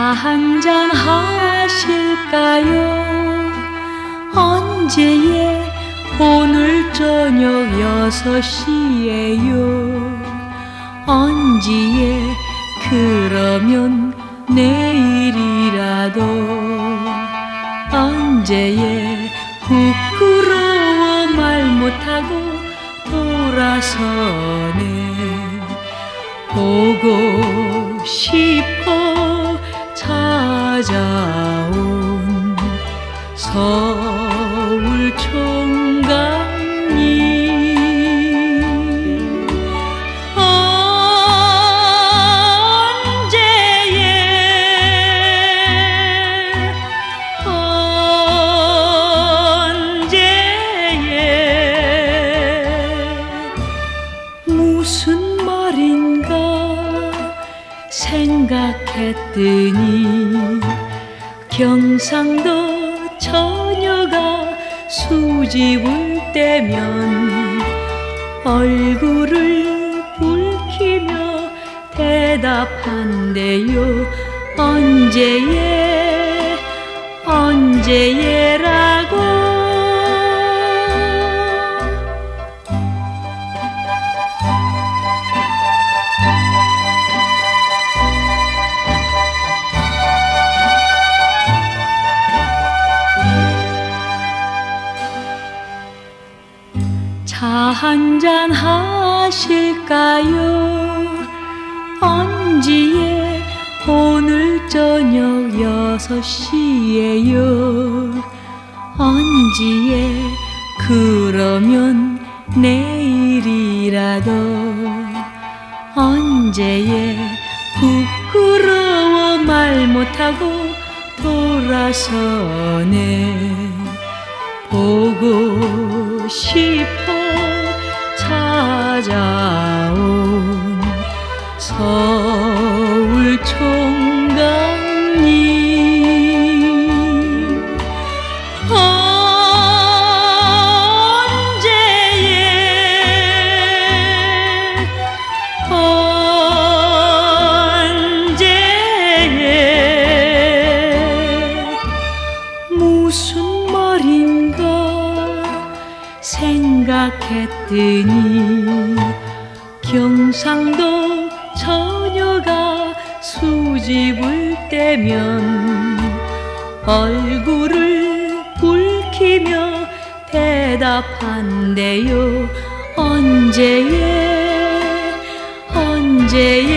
한잔 하실까요? 언제에? 오늘 저녁 6시에요. 언제에? 그러면 내일이라도. 언제에? 부끄러워 말 못하고 돌아서네. 보고 싶어 찾아온 서울 총각님. 무슨 말인가 생각했더니 경상도 처녀가 수집을 떼면 얼굴을 붉히며 대답한대요. 언제에? 언제에라고. 차 한잔 하실까요? 언제에? 오늘 저녁 6시에요. 언제에? 그러면 내일이라도. 언제에? 부끄러워 말 못하고 돌아서네. 보고 싶어 찾아온 서울 총각님. 언제에? 언제에? 무슨 말인가 생각했더니 경상도 처녀가 수집을 떼면 얼굴을 붉히며 대답한대요. 언제에? 언제에?